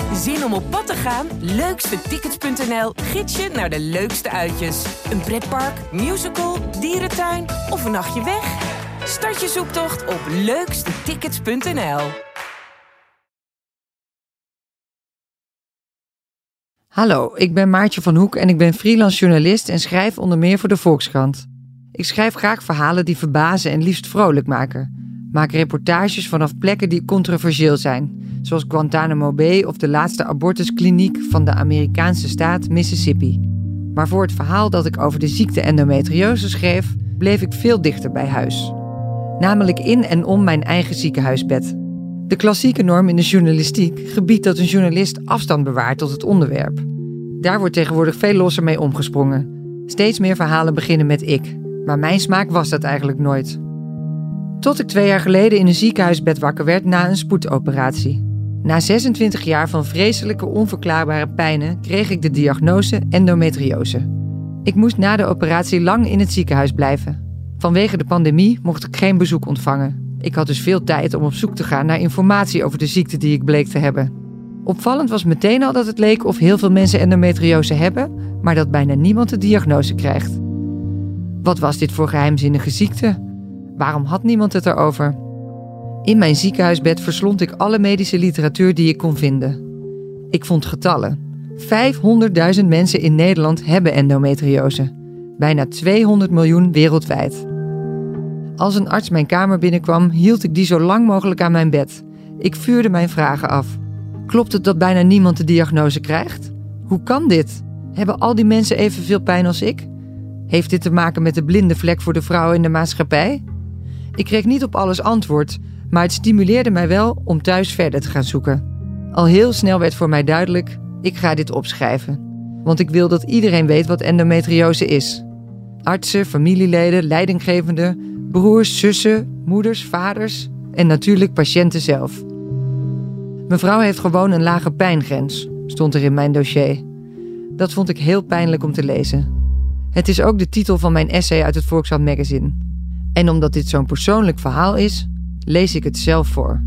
Zin om op pad te gaan? Leukstetickets.nl gids je naar de leukste uitjes. Een pretpark, musical, dierentuin of een nachtje weg? Start je zoektocht op leukstetickets.nl. Hallo, ik ben Maartje van Hoek en ik ben freelance journalist en schrijf onder meer voor de Volkskrant. Ik schrijf graag verhalen die verbazen en liefst vrolijk maken. Maak reportages vanaf plekken die controversieel zijn, zoals Guantanamo Bay of de laatste abortuskliniek van de Amerikaanse staat Mississippi. Maar voor het verhaal dat ik over de ziekte endometriose schreef, bleef ik veel dichter bij huis. Namelijk in en om mijn eigen ziekenhuisbed. De klassieke norm in de journalistiek gebiedt dat een journalist afstand bewaart tot het onderwerp. Daar wordt tegenwoordig veel losser mee omgesprongen. Steeds meer verhalen beginnen met ik, maar mijn smaak was dat eigenlijk nooit. Tot ik 2 jaar geleden in een ziekenhuisbed wakker werd na een spoedoperatie. Na 26 jaar van vreselijke onverklaarbare pijnen kreeg ik de diagnose endometriose. Ik moest na de operatie lang in het ziekenhuis blijven. Vanwege de pandemie mocht ik geen bezoek ontvangen. Ik had dus veel tijd om op zoek te gaan naar informatie over de ziekte die ik bleek te hebben. Opvallend was meteen al dat het leek of heel veel mensen endometriose hebben, maar dat bijna niemand de diagnose krijgt. Wat was dit voor geheimzinnige ziekte? Waarom had niemand het erover? In mijn ziekenhuisbed verslond ik alle medische literatuur die ik kon vinden. Ik vond getallen. 500.000 mensen in Nederland hebben endometriose. Bijna 200 miljoen wereldwijd. Als een arts mijn kamer binnenkwam, hield ik die zo lang mogelijk aan mijn bed. Ik vuurde mijn vragen af. Klopt het dat bijna niemand de diagnose krijgt? Hoe kan dit? Hebben al die mensen evenveel pijn als ik? Heeft dit te maken met de blinde vlek voor de vrouw in de maatschappij? Ik kreeg niet op alles antwoord, maar het stimuleerde mij wel om thuis verder te gaan zoeken. Al heel snel werd voor mij duidelijk, ik ga dit opschrijven. Want ik wil dat iedereen weet wat endometriose is. Artsen, familieleden, leidinggevenden, broers, zussen, moeders, vaders en natuurlijk patiënten zelf. Mevrouw heeft gewoon een lage pijngrens, stond er in mijn dossier. Dat vond ik heel pijnlijk om te lezen. Het is ook de titel van mijn essay uit het Volkskrant magazine. En omdat dit zo'n persoonlijk verhaal is, lees ik het zelf voor.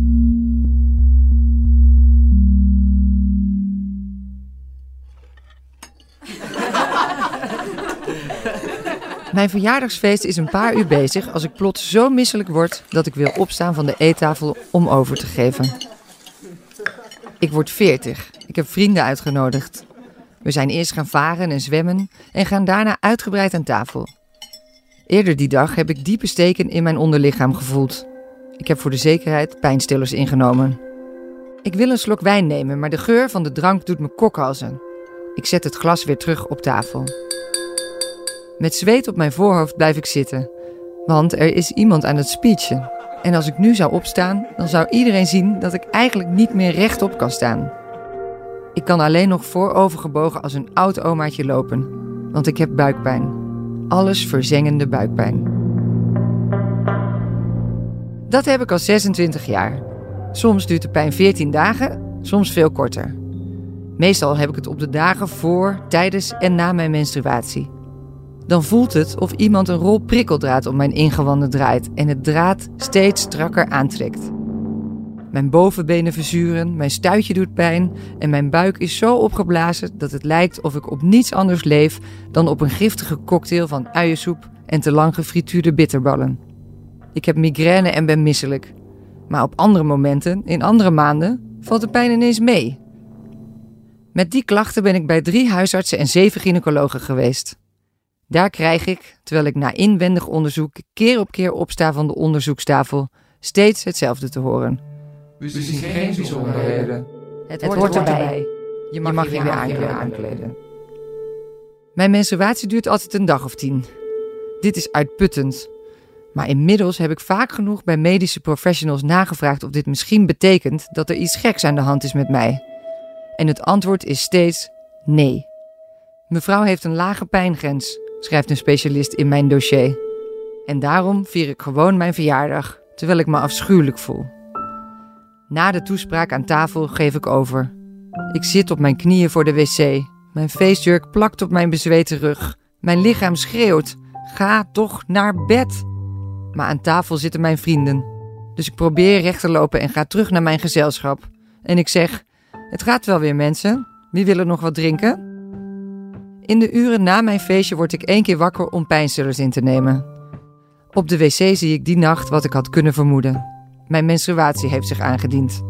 Mijn verjaardagsfeest is een paar uur bezig als ik plots zo misselijk word dat ik wil opstaan van de eettafel om over te geven. Ik word 40. Ik heb vrienden uitgenodigd. We zijn eerst gaan varen en zwemmen en gaan daarna uitgebreid aan tafel. Eerder die dag heb ik diepe steken in mijn onderlichaam gevoeld. Ik heb voor de zekerheid pijnstillers ingenomen. Ik wil een slok wijn nemen, maar de geur van de drank doet me kokhalzen. Ik zet het glas weer terug op tafel. Met zweet op mijn voorhoofd blijf ik zitten, want er is iemand aan het speechen. En als ik nu zou opstaan, dan zou iedereen zien dat ik eigenlijk niet meer rechtop kan staan. Ik kan alleen nog voorovergebogen als een oud omaatje lopen, want ik heb buikpijn. Alles verzengende buikpijn. Dat heb ik al 26 jaar. Soms duurt de pijn 14 dagen, soms veel korter. Meestal heb ik het op de dagen voor, tijdens en na mijn menstruatie. Dan voelt het of iemand een rol prikkeldraad om mijn ingewanden draait en het draad steeds strakker aantrekt. Mijn bovenbenen verzuren, mijn stuitje doet pijn en mijn buik is zo opgeblazen dat het lijkt of ik op niets anders leef dan op een giftige cocktail van uiensoep en te lang gefrituurde bitterballen. Ik heb migraine en ben misselijk. Maar op andere momenten, in andere maanden, valt de pijn ineens mee. Met die klachten ben ik bij 3 huisartsen en 7 gynaecologen geweest. Daar krijg ik, terwijl ik na inwendig onderzoek keer op keer opsta van de onderzoekstafel, steeds hetzelfde te horen. We zien geen bijzonderheden. Het hoort erbij. Je mag je weer aankleden. Mijn menstruatie duurt altijd een dag of 10. Dit is uitputtend. Maar inmiddels heb ik vaak genoeg bij medische professionals nagevraagd of dit misschien betekent dat er iets geks aan de hand is met mij. En het antwoord is steeds nee. Mevrouw heeft een lage pijngrens, schrijft een specialist in mijn dossier. En daarom vier ik gewoon mijn verjaardag, terwijl ik me afschuwelijk voel. Na de toespraak aan tafel geef ik over. Ik zit op mijn knieën voor de wc. Mijn feestjurk plakt op mijn bezweten rug. Mijn lichaam schreeuwt: ga toch naar bed. Maar aan tafel zitten mijn vrienden. Dus ik probeer recht te lopen en ga terug naar mijn gezelschap. En ik zeg: Het gaat wel weer, mensen. Wie wil er nog wat drinken? In de uren na mijn feestje word ik 1 keer wakker om pijnstillers in te nemen. Op de wc zie ik die nacht wat ik had kunnen vermoeden. Mijn menstruatie heeft zich aangediend.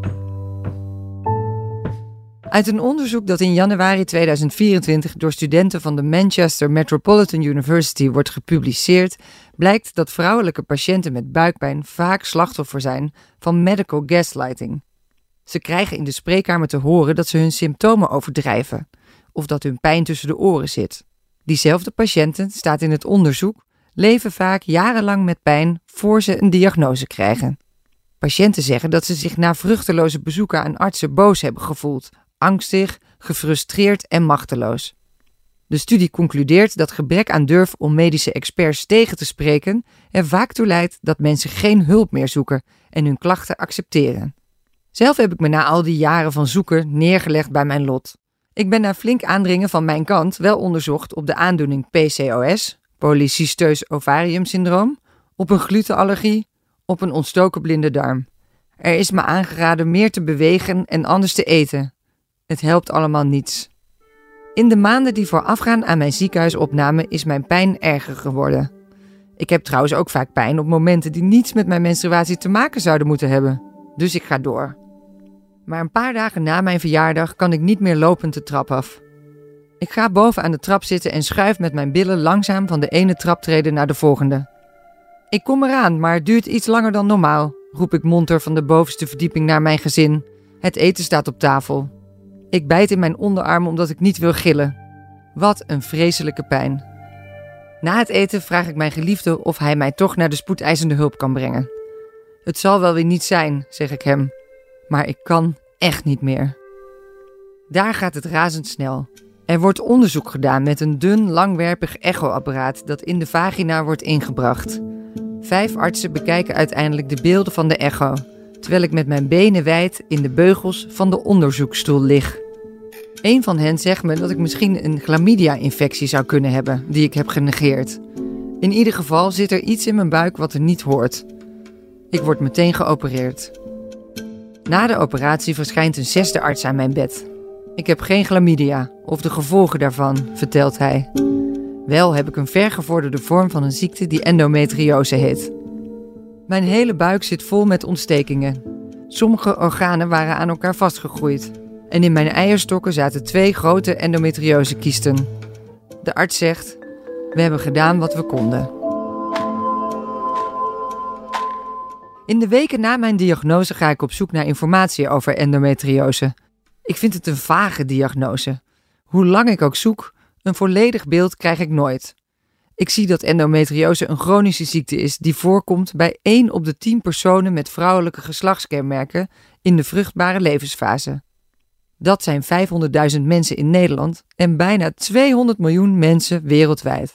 Uit een onderzoek dat in januari 2024 door studenten van de Manchester Metropolitan University wordt gepubliceerd, blijkt dat vrouwelijke patiënten met buikpijn vaak slachtoffer zijn van medical gaslighting. Ze krijgen in de spreekkamer te horen dat ze hun symptomen overdrijven of dat hun pijn tussen de oren zit. Diezelfde patiënten, staat in het onderzoek, leven vaak jarenlang met pijn voor ze een diagnose krijgen. Patiënten zeggen dat ze zich na vruchteloze bezoeken aan artsen boos hebben gevoeld, angstig, gefrustreerd en machteloos. De studie concludeert dat gebrek aan durf om medische experts tegen te spreken er vaak toe leidt dat mensen geen hulp meer zoeken en hun klachten accepteren. Zelf heb ik me na al die jaren van zoeken neergelegd bij mijn lot. Ik ben na flink aandringen van mijn kant wel onderzocht op de aandoening PCOS, polycysteus ovarium syndroom, op een glutenallergie, op een ontstoken blinde darm. Er is me aangeraden meer te bewegen en anders te eten. Het helpt allemaal niets. In de maanden die voorafgaan aan mijn ziekenhuisopname is mijn pijn erger geworden. Ik heb trouwens ook vaak pijn op momenten die niets met mijn menstruatie te maken zouden moeten hebben. Dus ik ga door. Maar een paar dagen na mijn verjaardag kan ik niet meer lopend de trap af. Ik ga boven aan de trap zitten en schuif met mijn billen langzaam van de ene traptrede naar de volgende. Ik kom eraan, maar het duurt iets langer dan normaal, roep ik monter van de bovenste verdieping naar mijn gezin. Het eten staat op tafel. Ik bijt in mijn onderarm omdat ik niet wil gillen. Wat een vreselijke pijn. Na het eten vraag ik mijn geliefde of hij mij toch naar de spoedeisende hulp kan brengen. Het zal wel weer niet zijn, zeg ik hem. Maar ik kan echt niet meer. Daar gaat het razendsnel. Er wordt onderzoek gedaan met een dun, langwerpig echoapparaat dat in de vagina wordt ingebracht. 5 artsen bekijken uiteindelijk de beelden van de echo, terwijl ik met mijn benen wijd in de beugels van de onderzoekstoel lig. Een van hen zegt me dat ik misschien een chlamydia-infectie zou kunnen hebben, die ik heb genegeerd. In ieder geval zit er iets in mijn buik wat er niet hoort. Ik word meteen geopereerd. Na de operatie verschijnt een 6e arts aan mijn bed. Ik heb geen chlamydia, of de gevolgen daarvan, vertelt hij. Wel heb ik een vergevorderde vorm van een ziekte die endometriose heet. Mijn hele buik zit vol met ontstekingen. Sommige organen waren aan elkaar vastgegroeid. En in mijn eierstokken zaten 2 grote endometriosekiesten. De arts zegt, we hebben gedaan wat we konden. In de weken na mijn diagnose ga ik op zoek naar informatie over endometriose. Ik vind het een vage diagnose. Hoe lang ik ook zoek, een volledig beeld krijg ik nooit. Ik zie dat endometriose een chronische ziekte is die voorkomt bij 1 op de 10 personen met vrouwelijke geslachtskenmerken in de vruchtbare levensfase. Dat zijn 500.000 mensen in Nederland en bijna 200 miljoen mensen wereldwijd.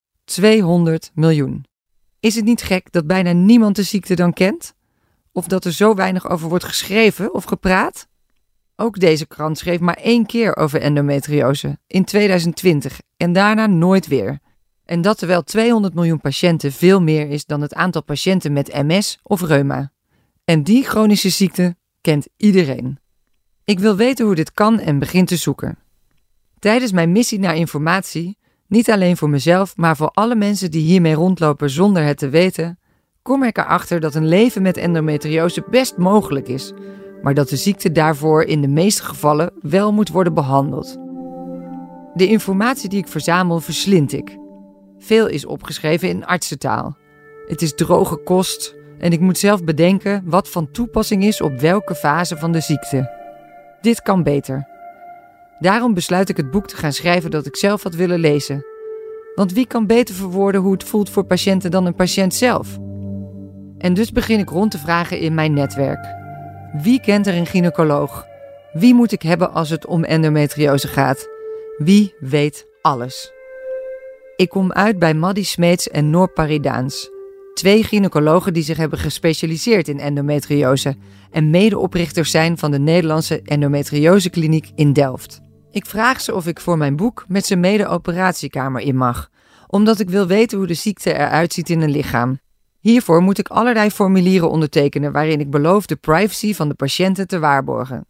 200 miljoen. Is het niet gek dat bijna niemand de ziekte dan kent? Of dat er zo weinig over wordt geschreven of gepraat? Ook deze krant schreef maar 1 keer over endometriose, in 2020, en daarna nooit weer. En dat terwijl 200 miljoen patiënten veel meer is dan het aantal patiënten met MS of reuma. En die chronische ziekte kent iedereen. Ik wil weten hoe dit kan en begin te zoeken. Tijdens mijn missie naar informatie, niet alleen voor mezelf, maar voor alle mensen die hiermee rondlopen zonder het te weten, kom ik erachter dat een leven met endometriose best mogelijk is, maar dat de ziekte daarvoor in de meeste gevallen wel moet worden behandeld. De informatie die ik verzamel verslind ik. Veel is opgeschreven in artsentaal. Het is droge kost en ik moet zelf bedenken wat van toepassing is op welke fase van de ziekte. Dit kan beter. Daarom besluit ik het boek te gaan schrijven dat ik zelf had willen lezen. Want wie kan beter verwoorden hoe het voelt voor patiënten dan een patiënt zelf? En dus begin ik rond te vragen in mijn netwerk. Wie kent er een gynaecoloog? Wie moet ik hebben als het om endometriose gaat? Wie weet alles? Ik kom uit bij Maddy Smeets en Noor Paridaans. 2 gynaecologen die zich hebben gespecialiseerd in endometriose en medeoprichters zijn van de Nederlandse endometriosekliniek in Delft. Ik vraag ze of ik voor mijn boek met ze mee de operatiekamer in mag, omdat ik wil weten hoe de ziekte eruit ziet in een lichaam. Hiervoor moet ik allerlei formulieren ondertekenen waarin ik beloof de privacy van de patiënten te waarborgen.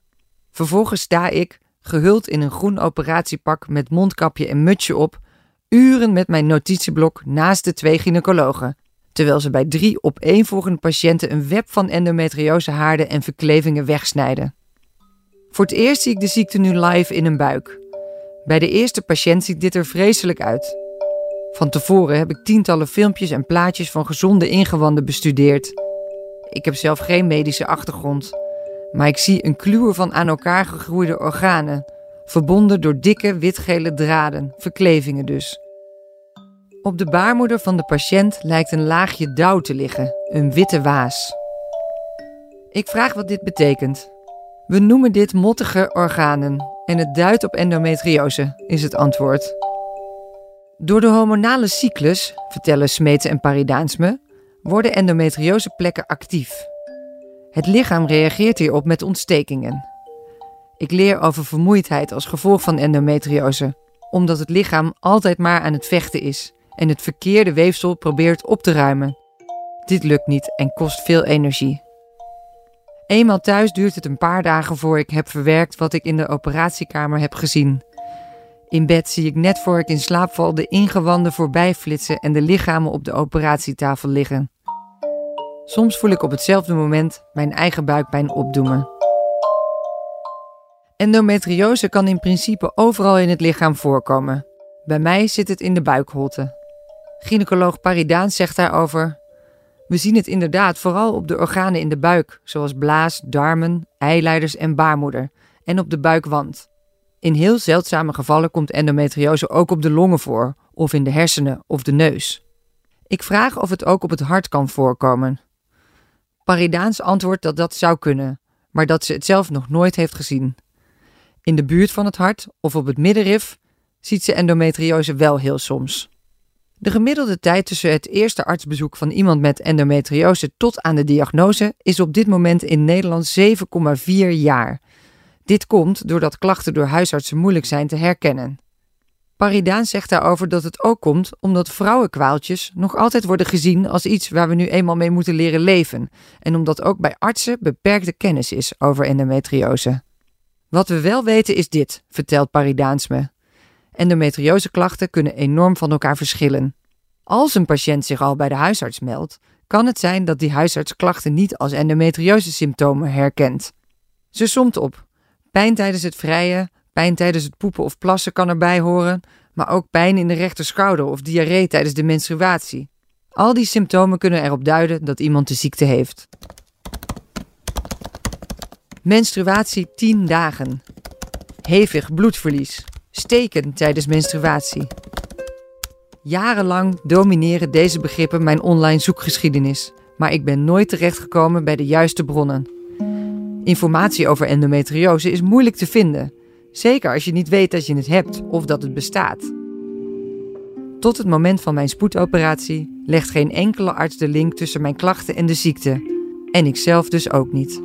Vervolgens sta ik, gehuld in een groen operatiepak met mondkapje en mutsje op, uren met mijn notitieblok naast de 2 gynaecologen, terwijl ze bij 3 opeenvolgende patiënten een web van endometriosehaarden en verklevingen wegsnijden. Voor het eerst zie ik de ziekte nu live in een buik. Bij de eerste patiënt ziet dit er vreselijk uit. Van tevoren heb ik tientallen filmpjes en plaatjes van gezonde ingewanden bestudeerd. Ik heb zelf geen medische achtergrond, maar ik zie een kluwer van aan elkaar gegroeide organen, verbonden door dikke witgele draden, verklevingen dus. Op de baarmoeder van de patiënt lijkt een laagje dauw te liggen, een witte waas. Ik vraag wat dit betekent. We noemen dit mottige organen en het duidt op endometriose, is het antwoord. Door de hormonale cyclus, vertellen Smeets en Paridans me, worden endometrioseplekken actief. Het lichaam reageert hierop met ontstekingen. Ik leer over vermoeidheid als gevolg van endometriose, omdat het lichaam altijd maar aan het vechten is en het verkeerde weefsel probeert op te ruimen. Dit lukt niet en kost veel energie. Eenmaal thuis duurt het een paar dagen voor ik heb verwerkt wat ik in de operatiekamer heb gezien. In bed zie ik net voor ik in slaap val de ingewanden voorbij flitsen en de lichamen op de operatietafel liggen. Soms voel ik op hetzelfde moment mijn eigen buikpijn opdoemen. Endometriose kan in principe overal in het lichaam voorkomen. Bij mij zit het in de buikholte. Gynaecoloog Paridans zegt daarover: we zien het inderdaad vooral op de organen in de buik, zoals blaas, darmen, eileiders en baarmoeder, en op de buikwand. In heel zeldzame gevallen komt endometriose ook op de longen voor, of in de hersenen of de neus. Ik vraag of het ook op het hart kan voorkomen. Paridans antwoordt dat dat zou kunnen, maar dat ze het zelf nog nooit heeft gezien. In de buurt van het hart of op het middenrif ziet ze endometriose wel heel soms. De gemiddelde tijd tussen het eerste artsbezoek van iemand met endometriose tot aan de diagnose is op dit moment in Nederland 7,4 jaar. Dit komt doordat klachten door huisartsen moeilijk zijn te herkennen. Paridans zegt daarover dat het ook komt omdat vrouwenkwaaltjes nog altijd worden gezien als iets waar we nu eenmaal mee moeten leren leven en omdat ook bij artsen beperkte kennis is over endometriose. Wat we wel weten is dit, vertelt Paridans me. Endometrioseklachten kunnen enorm van elkaar verschillen. Als een patiënt zich al bij de huisarts meldt, kan het zijn dat die huisarts klachten niet als endometriosesymptomen herkent. Ze somt op. Pijn tijdens het vrijen, pijn tijdens het poepen of plassen kan erbij horen, maar ook pijn in de rechterschouder of diarree tijdens de menstruatie. Al die symptomen kunnen erop duiden dat iemand de ziekte heeft. Menstruatie 10 dagen. Hevig bloedverlies. Steken tijdens menstruatie. Jarenlang domineren deze begrippen mijn online zoekgeschiedenis, maar ik ben nooit terechtgekomen bij de juiste bronnen. Informatie over endometriose is moeilijk te vinden, zeker als je niet weet dat je het hebt of dat het bestaat. Tot het moment van mijn spoedoperatie legt geen enkele arts de link tussen mijn klachten en de ziekte, en ik zelf dus ook niet.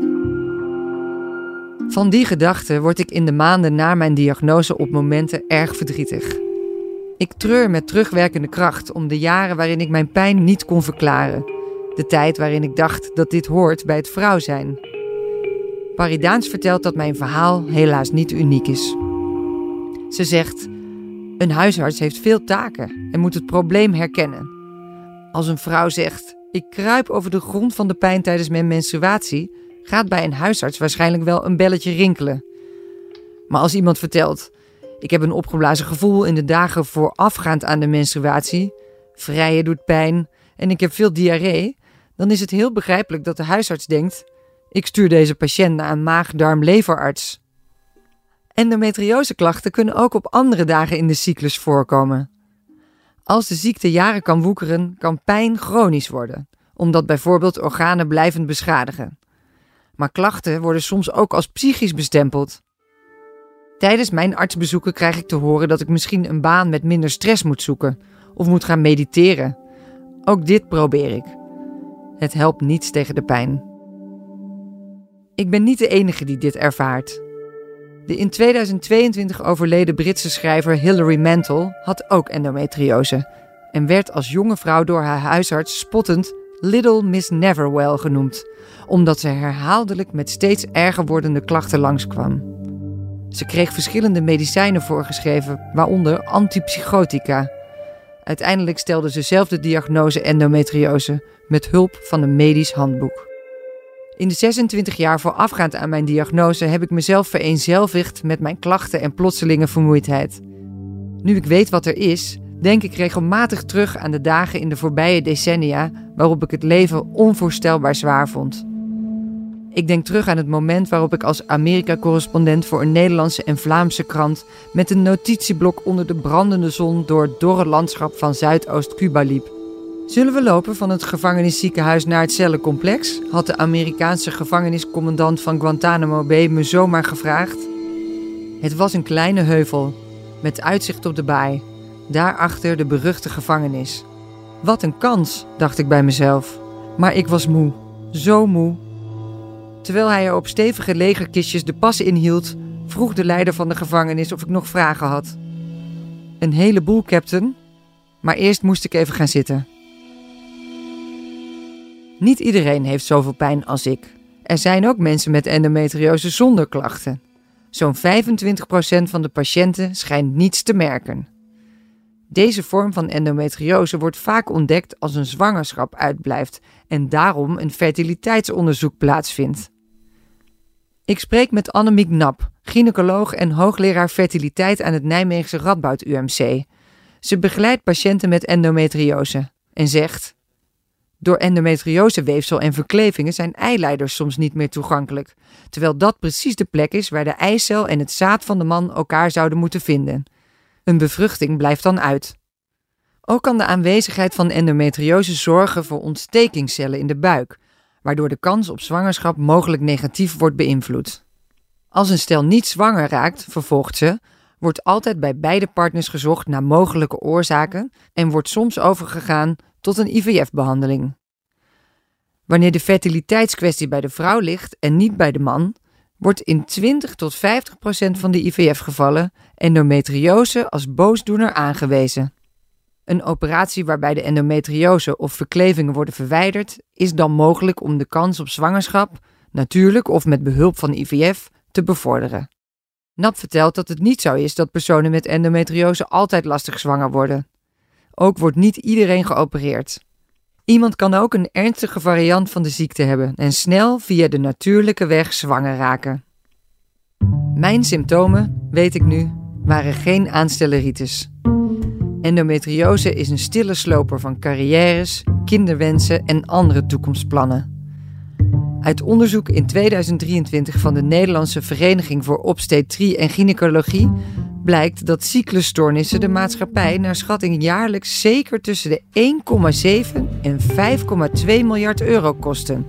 Van die gedachte word ik in de maanden na mijn diagnose op momenten erg verdrietig. Ik treur met terugwerkende kracht om de jaren waarin ik mijn pijn niet kon verklaren. De tijd waarin ik dacht dat dit hoort bij het vrouw zijn. Paridans vertelt dat mijn verhaal helaas niet uniek is. Ze zegt: een huisarts heeft veel taken en moet het probleem herkennen. Als een vrouw zegt: ik kruip over de grond van de pijn tijdens mijn menstruatie, gaat bij een huisarts waarschijnlijk wel een belletje rinkelen. Maar als iemand vertelt: ik heb een opgeblazen gevoel in de dagen voorafgaand aan de menstruatie, vrijen doet pijn en ik heb veel diarree, dan is het heel begrijpelijk dat de huisarts denkt: ik stuur deze patiënt naar een maag-darm-leverarts. Endometrioseklachten kunnen ook op andere dagen in de cyclus voorkomen. Als de ziekte jaren kan woekeren, kan pijn chronisch worden, omdat bijvoorbeeld organen blijvend beschadigen. Maar klachten worden soms ook als psychisch bestempeld. Tijdens mijn artsbezoeken krijg ik te horen dat ik misschien een baan met minder stress moet zoeken of moet gaan mediteren. Ook dit probeer ik. Het helpt niets tegen de pijn. Ik ben niet de enige die dit ervaart. De in 2022 overleden Britse schrijver Hilary Mantel had ook endometriose en werd als jonge vrouw door haar huisarts spottend Little Miss Neverwell genoemd, omdat ze herhaaldelijk met steeds erger wordende klachten langskwam. Ze kreeg verschillende medicijnen voorgeschreven, waaronder antipsychotica. Uiteindelijk stelde ze zelf de diagnose endometriose met hulp van een medisch handboek. In de 26 jaar voorafgaand aan mijn diagnose heb ik mezelf vereenzelvigd met mijn klachten en plotselinge vermoeidheid. Nu ik weet wat er is, denk ik regelmatig terug aan de dagen in de voorbije decennia waarop ik het leven onvoorstelbaar zwaar vond. Ik denk terug aan het moment waarop ik als Amerika-correspondent voor een Nederlandse en Vlaamse krant met een notitieblok onder de brandende zon door het dorre landschap van Zuidoost-Cuba liep. Zullen we lopen van het gevangenisziekenhuis naar het cellencomplex? Had de Amerikaanse gevangeniscommandant van Guantanamo Bay me zomaar gevraagd. Het was een kleine heuvel, met uitzicht op de baai. Daarachter de beruchte gevangenis. Wat een kans, dacht ik bij mezelf. Maar ik was moe, zo moe. Terwijl hij er op stevige legerkistjes de pas inhield, vroeg de leider van de gevangenis of ik nog vragen had. Een heleboel, captain. Maar eerst moest ik even gaan zitten. Niet iedereen heeft zoveel pijn als ik. Er zijn ook mensen met endometriose zonder klachten. Zo'n 25% van de patiënten schijnt niets te merken. Deze vorm van endometriose wordt vaak ontdekt als een zwangerschap uitblijft en daarom een fertiliteitsonderzoek plaatsvindt. Ik spreek met Annemiek Nap, gynaecoloog en hoogleraar fertiliteit aan het Nijmeegse Radboud UMC. Ze begeleidt patiënten met endometriose en zegt: door endometrioseweefsel en verklevingen zijn eileiders soms niet meer toegankelijk, terwijl dat precies de plek is waar de eicel en het zaad van de man elkaar zouden moeten vinden. Een bevruchting blijft dan uit. Ook kan de aanwezigheid van endometriose zorgen voor ontstekingscellen in de buik, waardoor de kans op zwangerschap mogelijk negatief wordt beïnvloed. Als een stel niet zwanger raakt, vervolgt ze, wordt altijd bij beide partners gezocht naar mogelijke oorzaken en wordt soms overgegaan tot een IVF-behandeling. Wanneer de fertiliteitskwestie bij de vrouw ligt en niet bij de man, wordt in 20-50% van de IVF-gevallen endometriose als boosdoener aangewezen. Een operatie waarbij de endometriose of verklevingen worden verwijderd, is dan mogelijk om de kans op zwangerschap, natuurlijk of met behulp van IVF, te bevorderen. Nap vertelt dat het niet zo is dat personen met endometriose altijd lastig zwanger worden. Ook wordt niet iedereen geopereerd. Iemand kan ook een ernstige variant van de ziekte hebben en snel via de natuurlijke weg zwanger raken. Mijn symptomen, weet ik nu, waren geen aanstelleritis. Endometriose is een stille sloper van carrières, kinderwensen en andere toekomstplannen. Uit onderzoek in 2023 van de Nederlandse Vereniging voor Obstetrie en Gynaecologie blijkt dat cyclusstoornissen de maatschappij naar schatting jaarlijks zeker tussen de 1,7 en 5,2 miljard euro kosten.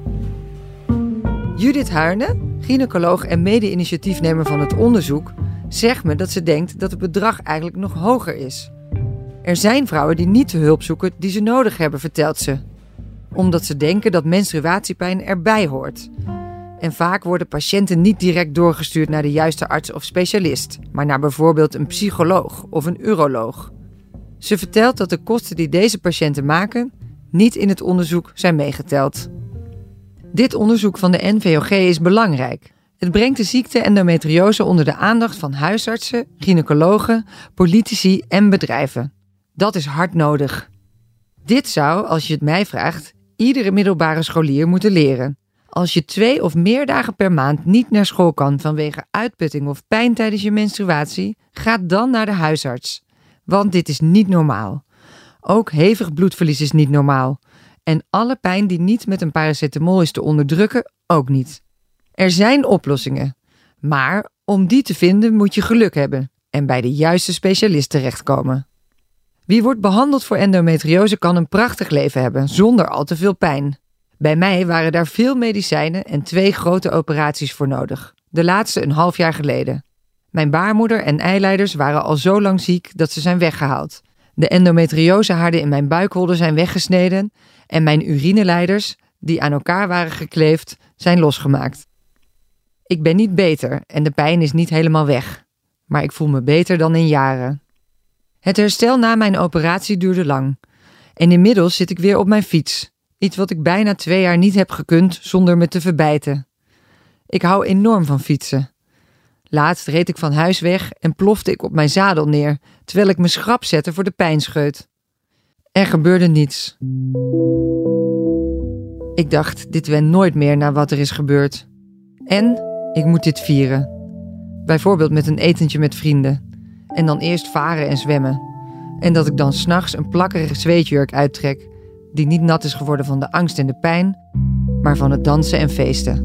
Judith Haarne, gynaecoloog en mede-initiatiefnemer van het onderzoek, zegt me dat ze denkt dat het bedrag eigenlijk nog hoger is. Er zijn vrouwen die niet de hulp zoeken die ze nodig hebben, vertelt ze. Omdat ze denken dat menstruatiepijn erbij hoort. En vaak worden patiënten niet direct doorgestuurd naar de juiste arts of specialist, maar naar bijvoorbeeld een psycholoog of een uroloog. Ze vertelt dat de kosten die deze patiënten maken niet in het onderzoek zijn meegeteld. Dit onderzoek van de NVOG is belangrijk. Het brengt de ziekte endometriose onder de aandacht van huisartsen, gynaecologen, politici en bedrijven. Dat is hard nodig. Dit zou, als je het mij vraagt, iedere middelbare scholier moeten leren. Als je 2 of meer dagen per maand niet naar school kan vanwege uitputting of pijn tijdens je menstruatie, ga dan naar de huisarts. Want dit is niet normaal. Ook hevig bloedverlies is niet normaal. En alle pijn die niet met een paracetamol is te onderdrukken, ook niet. Er zijn oplossingen. Maar om die te vinden moet je geluk hebben en bij de juiste specialist terechtkomen. Wie wordt behandeld voor endometriose kan een prachtig leven hebben zonder al te veel pijn. Bij mij waren daar veel medicijnen en 2 grote operaties voor nodig. De laatste een half jaar geleden. Mijn baarmoeder en eileiders waren al zo lang ziek dat ze zijn weggehaald. De endometriosehaarden in mijn buikholder zijn weggesneden en mijn urineleiders, die aan elkaar waren gekleefd, zijn losgemaakt. Ik ben niet beter en de pijn is niet helemaal weg. Maar ik voel me beter dan in jaren. Het herstel na mijn operatie duurde lang. En inmiddels zit ik weer op mijn fiets. Iets wat ik bijna 2 jaar niet heb gekund zonder me te verbijten. Ik hou enorm van fietsen. Laatst reed ik van huis weg en plofte ik op mijn zadel neer, terwijl ik me schrap zette voor de pijnscheut. Er gebeurde niets. Ik dacht, dit went nooit meer naar wat er is gebeurd. En ik moet dit vieren. Bijvoorbeeld met een etentje met vrienden. En dan eerst varen en zwemmen. En dat ik dan 's nachts een plakkerige zweetjurk uittrek, die niet nat is geworden van de angst en de pijn, maar van het dansen en feesten.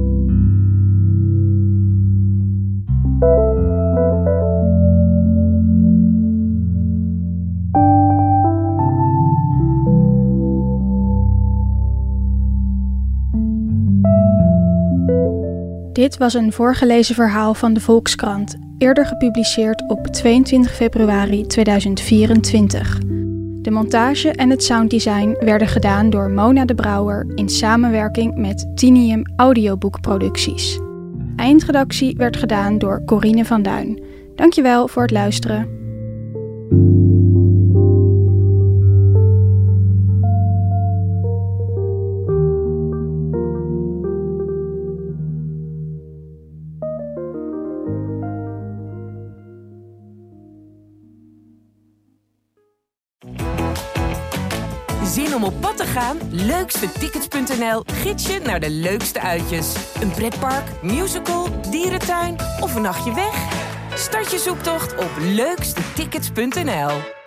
Dit was een voorgelezen verhaal van de Volkskrant, eerder gepubliceerd op 22 februari 2024. De montage en het sounddesign werden gedaan door Mona de Brouwer in samenwerking met Tinium Audioboekproducties. Eindredactie werd gedaan door Corine van Duin. Dankjewel voor het luisteren. Zin om op pad te gaan? Leukstetickets.nl gids je naar de leukste uitjes. Een pretpark, musical, dierentuin of een nachtje weg? Start je zoektocht op leukstetickets.nl.